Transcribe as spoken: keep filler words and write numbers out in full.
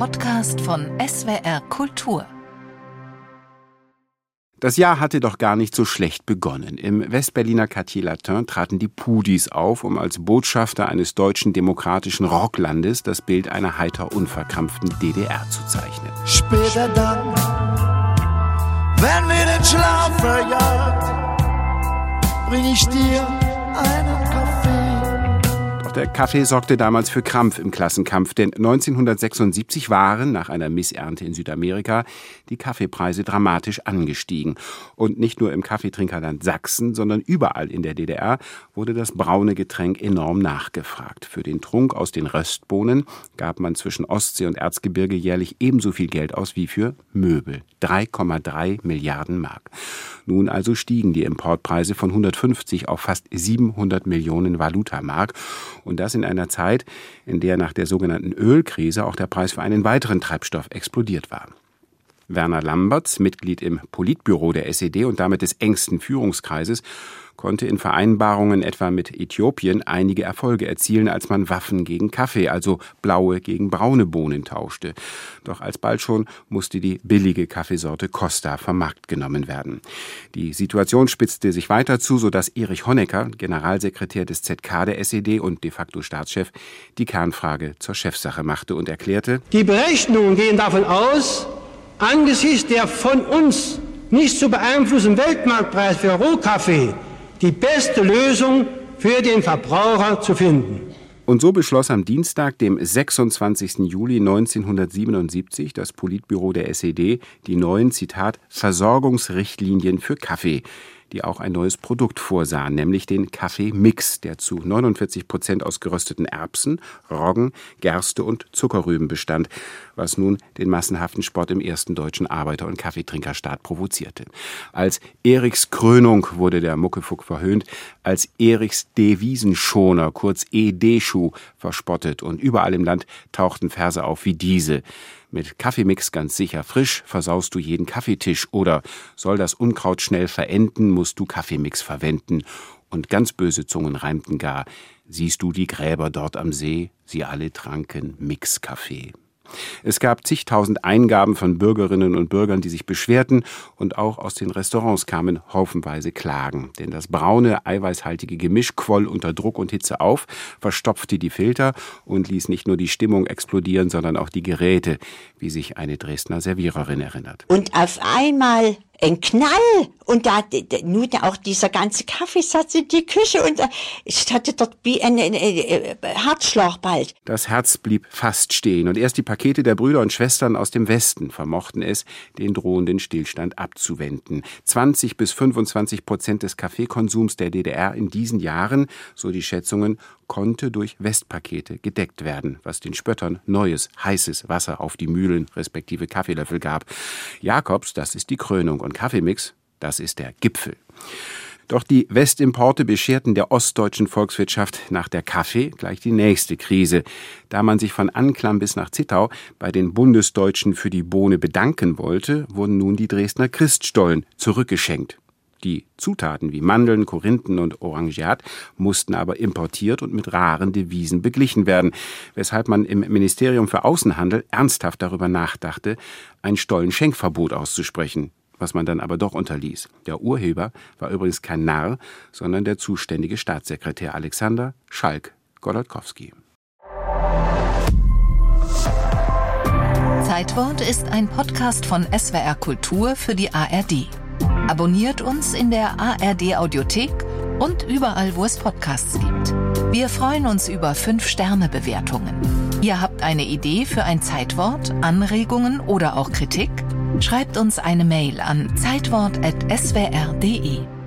Podcast von S W R Kultur. Das Jahr hatte doch gar nicht so schlecht begonnen. Im Westberliner Quartier Latin traten die Pudis auf, um als Botschafter eines deutschen demokratischen Rocklandes das Bild einer heiter unverkrampften D D R zu zeichnen. Später dann, wenn wir den Schlaf verjagt, bring ich dir einen Kaffee. Doch der Kaffee sorgte damals für Krampf im Klassenkampf, denn neunzehnhundertsechsundsiebzig waren, nach einer Missernte in Südamerika, die Kaffeepreise dramatisch angestiegen. Und nicht nur im Kaffeetrinkerland Sachsen, sondern überall in der D D R wurde das braune Getränk enorm nachgefragt. Für den Trunk aus den Röstbohnen gab man zwischen Ostsee und Erzgebirge jährlich ebenso viel Geld aus wie für Möbel. drei Komma drei Milliarden Mark. Nun also stiegen die Importpreise von hundertfünfzig auf fast siebenhundert Millionen Valutamark. Und das in einer Zeit, in der nach der sogenannten Ölkrise auch der Preis für einen weiteren Treibstoff explodiert war. Werner Lamberts, Mitglied im Politbüro der S E D und damit des engsten Führungskreises, konnte in Vereinbarungen etwa mit Äthiopien einige Erfolge erzielen, als man Waffen gegen Kaffee, also blaue gegen braune Bohnen tauschte. Doch alsbald schon musste die billige Kaffeesorte Costa vom Markt genommen werden. Die Situation spitzte sich weiter zu, sodass Erich Honecker, Generalsekretär des Z K der S E D und de facto Staatschef, die Kernfrage zur Chefsache machte und erklärte: Die Berechnungen gehen davon aus, angesichts der von uns nicht zu beeinflussenden Weltmarktpreis für Rohkaffee die beste Lösung für den Verbraucher zu finden. Und so beschloss am Dienstag, dem sechsundzwanzigsten Juli neunzehnhundertsiebenundsiebzig, das Politbüro der S E D die neuen, Zitat, Versorgungsrichtlinien für Kaffee, die auch ein neues Produkt vorsahen, nämlich den Kaffeemix, der zu neunundvierzig Prozent aus gerösteten Erbsen, Roggen, Gerste und Zuckerrüben bestand, was nun den massenhaften Spott im ersten deutschen Arbeiter- und Kaffeetrinkerstaat provozierte. Als Erichs Krönung wurde der Muckefuck verhöhnt, als Erichs Devisenschoner, kurz E D-Schuh, verspottet und überall im Land tauchten Verse auf wie diese: Mit Kaffeemix ganz sicher frisch versaust du jeden Kaffeetisch, oder soll das Unkraut schnell verenden, musst du Kaffeemix verwenden. Und ganz böse Zungen reimten gar: Siehst du die Gräber dort am See, sie alle tranken Mixkaffee. Es gab zigtausend Eingaben von Bürgerinnen und Bürgern, die sich beschwerten, und auch aus den Restaurants kamen haufenweise Klagen. Denn das braune, eiweißhaltige Gemisch quoll unter Druck und Hitze auf, verstopfte die Filter und ließ nicht nur die Stimmung explodieren, sondern auch die Geräte, wie sich eine Dresdner Serviererin erinnert. Und auf einmal ein Knall und da nun auch dieser ganze Kaffeesatz in die Küche und ich hatte dort wie ein, ein, ein Herzschlag bald. Das Herz blieb fast stehen und erst die Pakete der Brüder und Schwestern aus dem Westen vermochten es, den drohenden Stillstand abzuwenden. zwanzig bis fünfundzwanzig Prozent des Kaffeekonsums der D D R in diesen Jahren, so die Schätzungen, konnte durch Westpakete gedeckt werden, was den Spöttern neues, heißes Wasser auf die Mühlen respektive Kaffeelöffel gab. Jakobs, das ist die Krönung, und Kaffeemix, das ist der Gipfel. Doch die Westimporte bescherten der ostdeutschen Volkswirtschaft nach der Kaffee gleich die nächste Krise. Da man sich von Anklam bis nach Zittau bei den Bundesdeutschen für die Bohne bedanken wollte, wurden nun die Dresdner Christstollen zurückgeschenkt. Die Zutaten wie Mandeln, Korinthen und Orangeat mussten aber importiert und mit raren Devisen beglichen werden, weshalb man im Ministerium für Außenhandel ernsthaft darüber nachdachte, ein Stollenschenkverbot auszusprechen, was man dann aber doch unterließ. Der Urheber war übrigens kein Narr, sondern der zuständige Staatssekretär Alexander Schalk-Golodkowski. Zeitwort ist ein Podcast von S W R Kultur für die A R D. Abonniert uns in der A R D-Audiothek und überall, wo es Podcasts gibt. Wir freuen uns über fünf Sterne Bewertungen. Ihr habt eine Idee für ein Zeitwort, Anregungen oder auch Kritik? Schreibt uns eine Mail an zeitwort at s w r punkt d e.